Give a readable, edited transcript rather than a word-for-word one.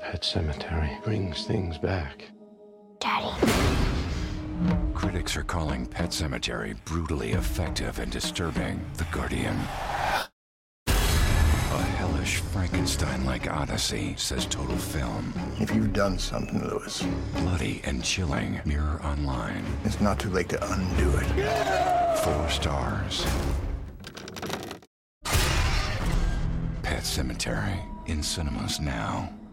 Pet Sematary brings things back. Daddy. Critics are calling Pet Sematary brutally effective and disturbing. The Guardian. A hellish Frankenstein-like odyssey, says Total Film. If you've done something, Lewis, Bloody and chilling. Mirror Online. it's not too late to undo it. 4 stars. Pet Sematary in cinemas now.